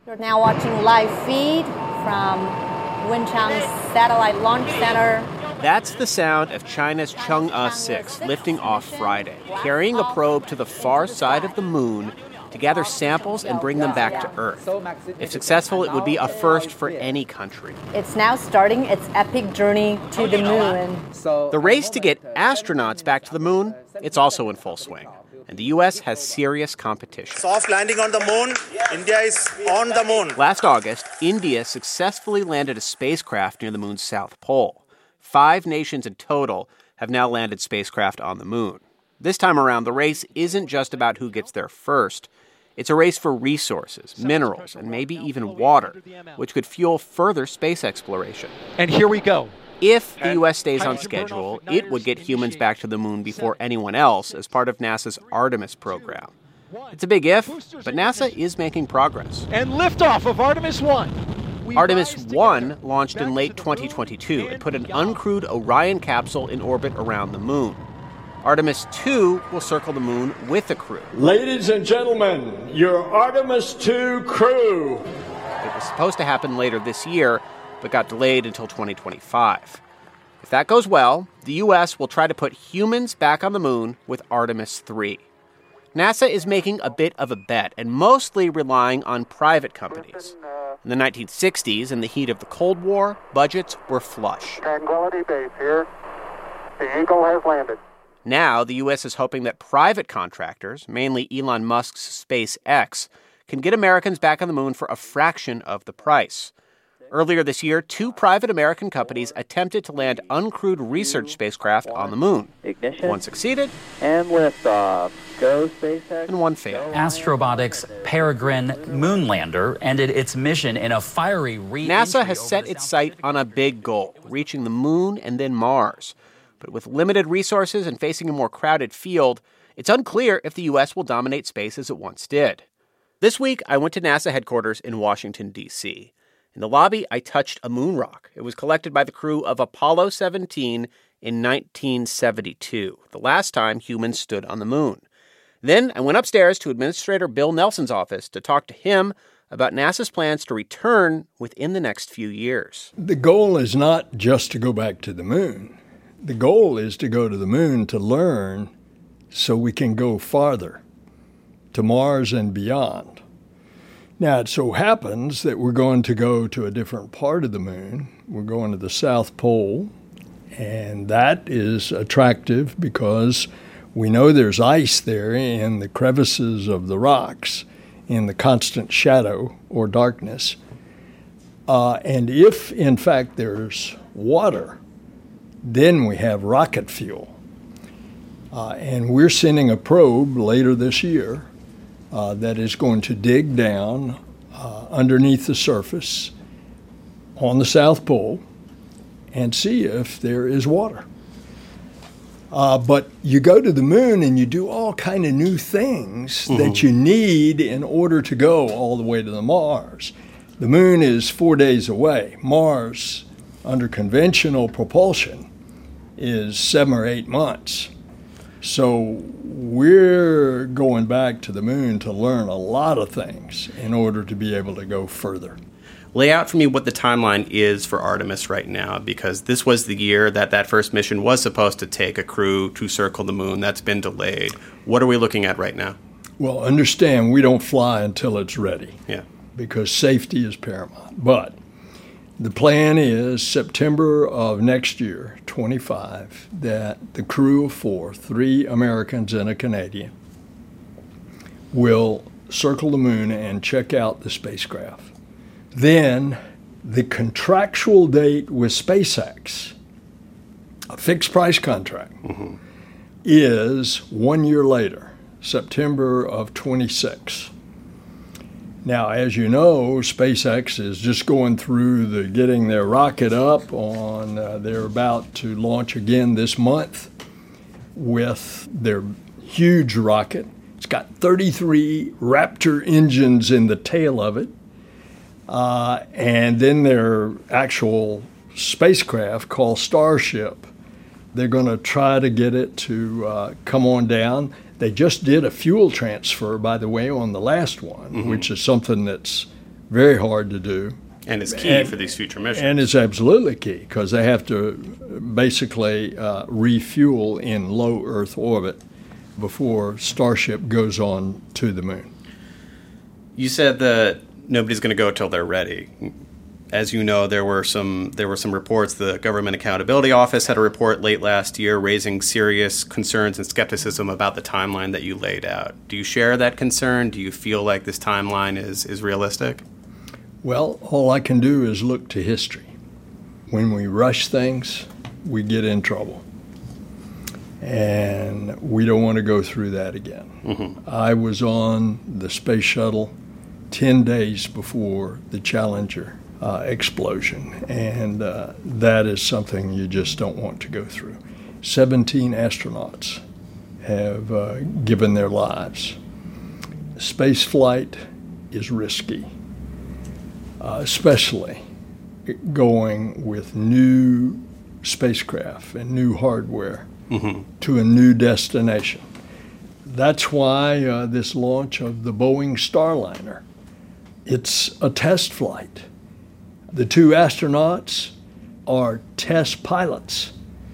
You're now watching live feed from Wenchang Satellite Launch Center. That's the sound of China's Chang'e 6 lifting off Friday, carrying a probe to the far side of the moon to gather samples and bring them back to Earth. If successful, it would be a first for any country. It's now starting its epic journey to the moon. The race to get astronauts back to the moon, it's also in full swing. And the U.S. has serious competition. Soft landing on the moon. India is on the moon. Last August, India successfully landed a spacecraft near the moon's south pole. 5 nations in total have now landed spacecraft on the moon. This time around, the race isn't just about who gets there first. It's a race for resources, minerals, and maybe even water, which could fuel further space exploration. And here we go. If the U.S. stays on schedule, it would get humans back to the moon before anyone else as part of NASA's Artemis program. It's a big if, but NASA is making progress. And liftoff of Artemis 1. Artemis 1 launched in late 2022 and put an uncrewed Orion capsule in orbit around the moon. Artemis 2 will circle the moon with a crew. Ladies and gentlemen, your Artemis 2 crew. It was supposed to happen later this year, but got delayed until 2025. If that goes well, the U.S. will try to put humans back on the moon with Artemis 3. NASA is making a bit of a bet and mostly relying on private companies. In the 1960s, in the heat of the Cold War, budgets were flush. Tranquility Base here. The Eagle has landed. Now, the U.S. is hoping that private contractors, mainly Elon Musk's SpaceX, can get Americans back on the moon for a fraction of the price. Earlier this year, 2 private American companies attempted to land uncrewed research spacecraft on the moon. Ignition. One succeeded. And liftoff. Go, SpaceX. And one failed. Astrobotic's Peregrine moonlander ended its mission in a fiery re-entry. NASA has set its sight on a big goal, reaching the moon and then Mars. But with limited resources and facing a more crowded field, it's unclear if the U.S. will dominate space as it once did. This week, I went to NASA headquarters in Washington, D.C. In the lobby, I touched a moon rock. It was collected by the crew of Apollo 17 in 1972, the last time humans stood on the moon. Then I went upstairs to Administrator Bill Nelson's office to talk to him about NASA's plans to return within the next few years. The goal is not just to go back to the moon. The goal is to go to the moon to learn so we can go farther, to Mars and beyond. Now, it so happens that we're going to go to a different part of the moon. We're going to the South Pole, and that is attractive because we know there's ice there in the crevices of the rocks, in the constant shadow or darkness. And if, in fact, there's water, then we have rocket fuel. And we're sending a probe later this year that is going to dig down underneath the surface on the South Pole and see if there is water. But you go to the moon and you do all kind of new things that you need in order to go all the way to the Mars. The moon is 4 days away. Mars, under conventional propulsion, is 7 or 8 months. So we're going back to the moon to learn a lot of things in order to be able to go further. Lay out for me what the timeline is for Artemis right now, because this was the year that first mission was supposed to take a crew to circle the moon. That's been delayed. What are we looking at right now? Well, understand, we don't fly until it's ready. Yeah. Because safety is paramount. But the plan is September of next year, 25, that the crew of 4, 3 Americans and a Canadian, will circle the moon and check out the spacecraft. Then the contractual date with SpaceX, a fixed price contract, is 1 year later, September of 26. Now, as you know, SpaceX is just going through getting their rocket up on, they're about to launch again this month with their huge rocket. It's got 33 Raptor engines in the tail of it. And then their actual spacecraft called Starship, they're going to try to get it to come on down. They just did a fuel transfer, by the way, on the last one, which is something that's very hard to do. And it's key for these future missions. And it's absolutely key because they have to basically refuel in low Earth orbit before Starship goes on to the moon. You said that nobody's going to go till they're ready. As you know, there were some reports. The Government Accountability Office had a report late last year raising serious concerns and skepticism about the timeline that you laid out. Do you share that concern? Do you feel like this timeline is realistic? Well, all I can do is look to history. When we rush things, we get in trouble. And we don't want to go through that again. Mm-hmm. I was on the space shuttle 10 days before the Challenger explosion, and that is something you just don't want to go through. 17 astronauts have given their lives. Space flight is risky, especially going with new spacecraft and new hardware to a new destination. That's why this launch of the Boeing Starliner, it's a test flight. The two astronauts are test pilots.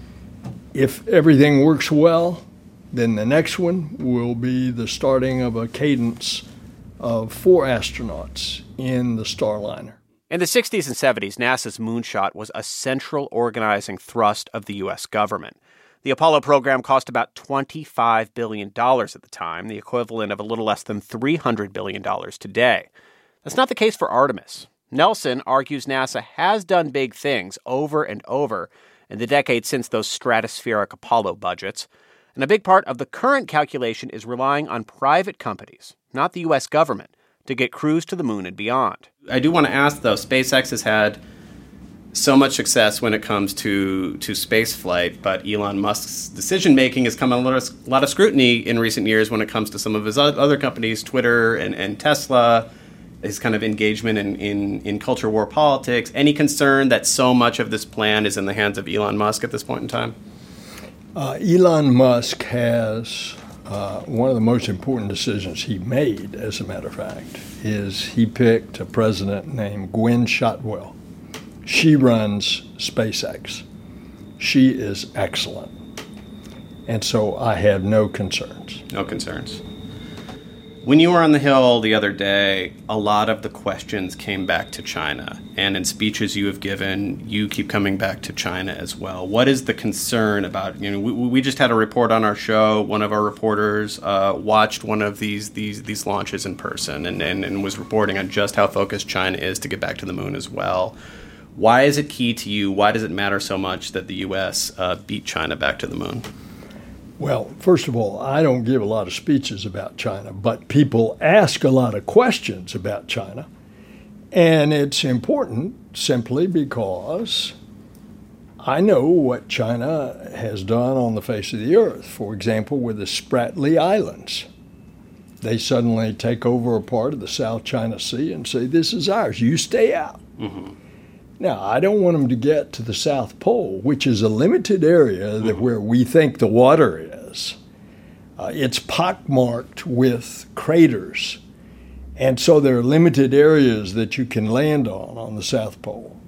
If everything works well, then the next one will be the starting of a cadence of 4 astronauts in the Starliner. In the 60s and 70s, NASA's moonshot was a central organizing thrust of the U.S. government. The Apollo program cost about $25 billion at the time, the equivalent of a little less than $300 billion today. That's not the case for Artemis. Nelson argues NASA has done big things over and over in the decades since those stratospheric Apollo budgets, and a big part of the current calculation is relying on private companies, not the U.S. government, to get crews to the moon and beyond. I do want to ask, though, SpaceX has had so much success when it comes to space flight, but Elon Musk's decision-making has come under a lot of scrutiny in recent years when it comes to some of his other companies, Twitter and Tesla, his kind of engagement in culture war politics. Any concern that so much of this plan is in the hands of Elon Musk at this point in time? Elon Musk has one of the most important decisions he made, as a matter of fact, is he picked a president named Gwynne Shotwell. She runs SpaceX. She is excellent. And so I have no concerns. No concerns. When you were on the Hill the other day, a lot of the questions came back to China. And in speeches you have given, you keep coming back to China as well. What is the concern about, we just had a report on our show. One of our reporters watched one of these launches in person and was reporting on just how focused China is to get back to the moon as well. Why is it key to you? Why does it matter so much that the U.S. beat China back to the moon? Well, first of all, I don't give a lot of speeches about China, but people ask a lot of questions about China. And it's important simply because I know what China has done on the face of the earth. For example, with the Spratly Islands. They suddenly take over a part of the South China Sea and say, this is ours, you stay out. Mm-hmm. Now, I don't want them to get to the South Pole, which is a limited area where we think the water is. It's pockmarked with craters. And so there are limited areas that you can land on the South Pole.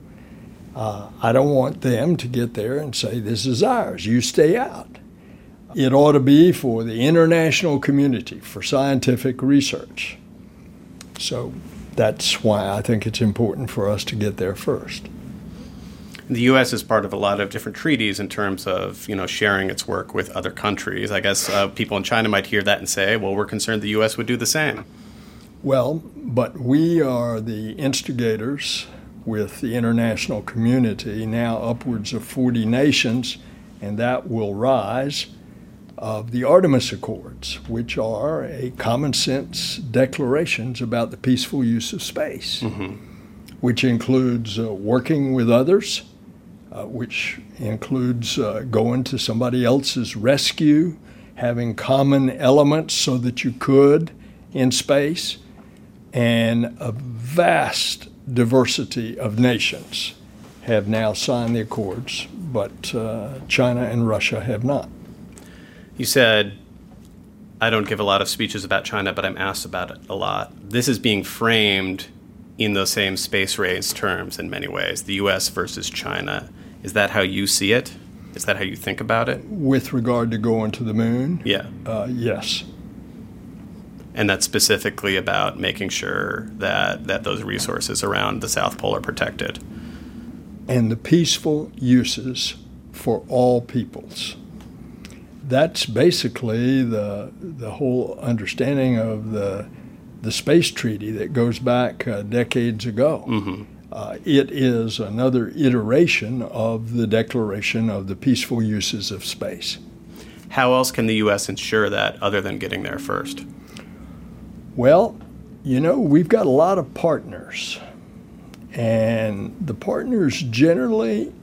I don't want them to get there and say, this is ours, you stay out. It ought to be for the international community, for scientific research. So that's why I think it's important for us to get there first. The U.S. is part of a lot of different treaties in terms of, sharing its work with other countries. I guess people in China might hear that and say, well, we're concerned the U.S. would do the same. Well, but we are the instigators with the international community, now upwards of 40 nations, and that will rise, of the Artemis Accords, which are a common sense declarations about the peaceful use of space, which includes working with others, which includes going to somebody else's rescue, having common elements so that you could in space, and a vast diversity of nations have now signed the accords, but China and Russia have not. You said, I don't give a lot of speeches about China, but I'm asked about it a lot. This is being framed in those same space race terms in many ways, the U.S. versus China. Is that how you see it? Is that how you think about it? With regard to going to the moon? Yeah. Yes. And that's specifically about making sure that those resources around the South Pole are protected. And the peaceful uses for all peoples. That's basically the whole understanding of the space treaty that goes back decades ago. Mm-hmm. It is another iteration of the Declaration of the Peaceful Uses of Space. How else can the U.S. ensure that other than getting there first? Well, we've got a lot of partners. And the partners generally,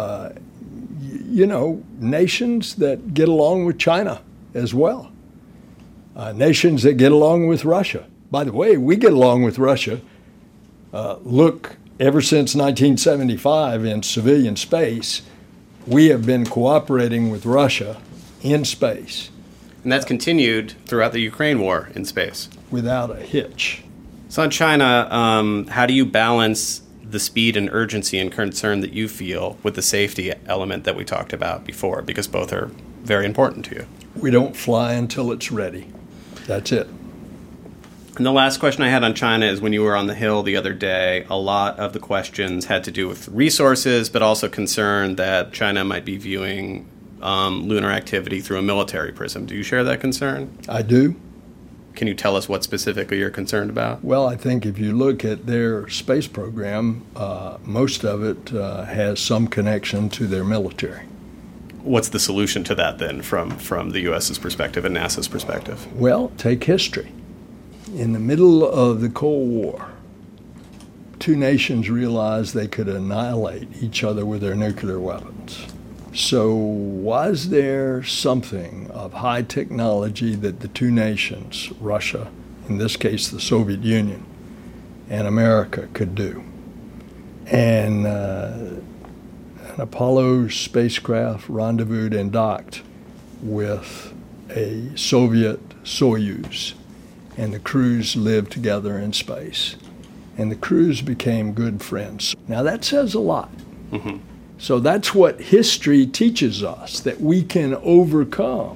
nations that get along with China as well. Nations that get along with Russia. By the way, we get along with Russia. Look, ever since 1975 in civilian space, we have been cooperating with Russia in space. And that's continued throughout the Ukraine war in space. Without a hitch. So in China, how do you balance the speed and urgency and concern that you feel with the safety element that we talked about before? Because both are very important to you. We don't fly until it's ready. That's it. And the last question I had on China is when you were on the Hill the other day, a lot of the questions had to do with resources, but also concern that China might be viewing lunar activity through a military prism. Do you share that concern? I do. Can you tell us what specifically you're concerned about? Well, I think if you look at their space program, most of it has some connection to their military. What's the solution to that then from the U.S.'s perspective and NASA's perspective? Well, take history. In the middle of the Cold War, two nations realized they could annihilate each other with their nuclear weapons. So was there something of high technology that the two nations, Russia, in this case the Soviet Union, and America could do? And an Apollo spacecraft rendezvoused and docked with a Soviet Soyuz, and the crews lived together in space. And the crews became good friends. Now that says a lot. Mm-hmm. So that's what history teaches us, that we can overcome.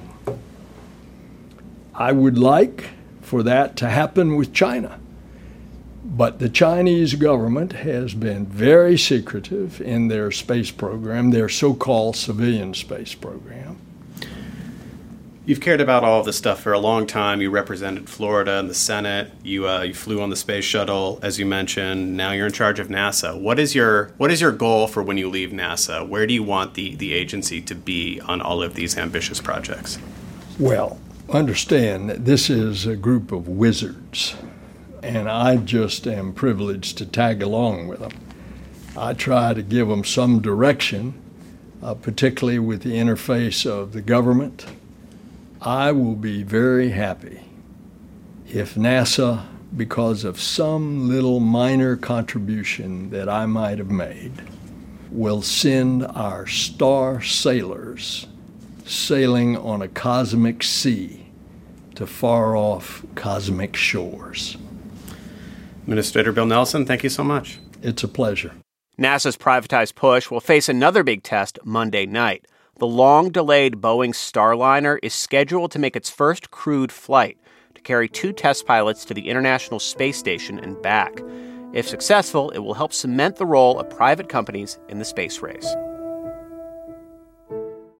I would like for that to happen with China. But the Chinese government has been very secretive in their space program, their so-called civilian space program. You've cared about all of this stuff for a long time. You represented Florida in the Senate. You flew on the space shuttle, as you mentioned. Now you're in charge of NASA. What is your goal for when you leave NASA? Where do you want the agency to be on all of these ambitious projects? Well, understand that this is a group of wizards, and I just am privileged to tag along with them. I try to give them some direction, particularly with the interface of the government. I will be very happy if NASA, because of some little minor contribution that I might have made, will send our star sailors sailing on a cosmic sea to far-off cosmic shores. Administrator Bill Nelson, thank you so much. It's a pleasure. NASA's privatized push will face another big test Monday night. The long-delayed Boeing Starliner is scheduled to make its first crewed flight to carry 2 test pilots to the International Space Station and back. If successful, it will help cement the role of private companies in the space race.